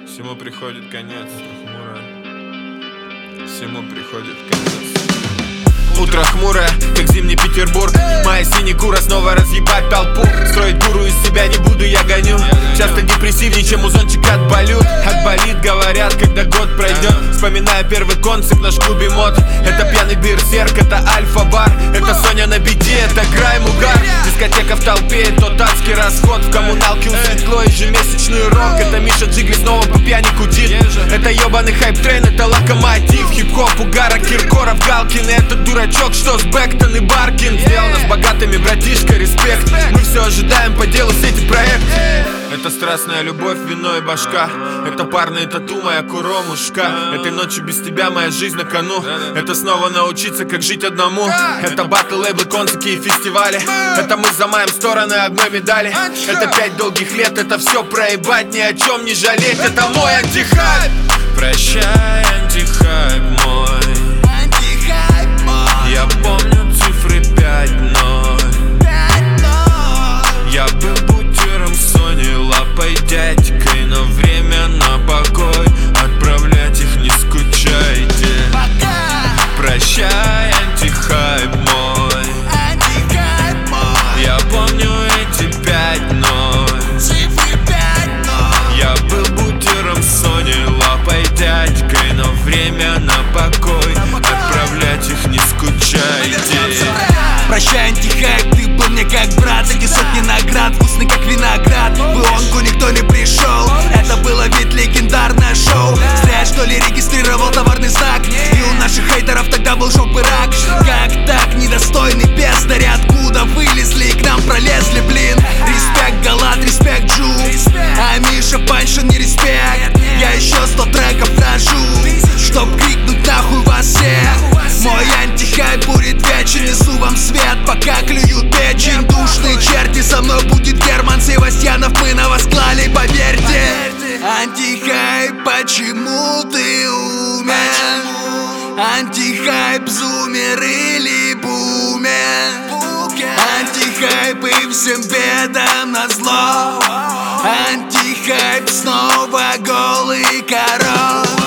Всему приходит конец, хмуро. Всему приходит конец. Утро хмурое, как зимний Петербург. Моя синекура снова разъебать толпу. Строить гуру из себя не буду, я гоню. Часто депрессивнее, чем музончик отболю. Отболит, говорят, когда год пройдет. Вспоминая первый концерт наш клубе мод. Это пьяный берсерк, это альфа-бар. Это Соня на бите, это грайм угар. Дискотека в толпе, тот адский расход. В коммуналке у светло, ежемесячный рок. Это Миша Джигли снова по пьяни кудит. Это ебаный хайп-трейн, это локомотив. Хип-хоп, угара, Киркоров, Галкин. Это дурачок, что с Бэктон и Баркин. Сделано с богатыми, братишка, респект. Мы все ожидаем по делу сети проект. Это страстная любовь, вино и башка. Это парные тату, моя куромушка. Этой ночью без тебя моя жизнь на кону. Это снова научиться, как жить одному. Это батл, лейблы, концерты и фестивали. Это мы замаем стороны одной медали. Это 5 долгих лет, это все проебать, ни о чем не жалеть. Это мой антихайп. Прощай, антихайп мой. Я помню цифры 5-0. Я был бутером Сони, лапой дядькой. Но время на покой, отправлять их не скучайте. Прощай, антихайп мой. Я помню эти 5-0. Я был бутером Сони, лапой дядькой. Но время на покой, отправлять их не скучайте. Прощай, антихайп, ты был мне как брат. Эти сотни наград, вкусный как виноград. В ионку никто не пришел, это было ведь легендарное шоу. Зря что ли регистрировал товарный знак. И у наших хейтеров тогда был жоп и рак. Как так, недостойный бездари, откуда вылезли и к нам пролезли, блин. Респект Галат, респект Джу. А Миша Паншин не респект. Я еще 100 треков вражу, чтоб крикнуть нахуй вас всех. Мой антихайп будет вечен, несу вам свет, пока клюют печень. Душные черти, со мной будет Герман Севастьянов, мы на вас клали, поверьте. Антихайп, почему ты умен? Антихайп, зумер или бумер? Антихайп и всем бедам назло. Антихайп, снова голый король.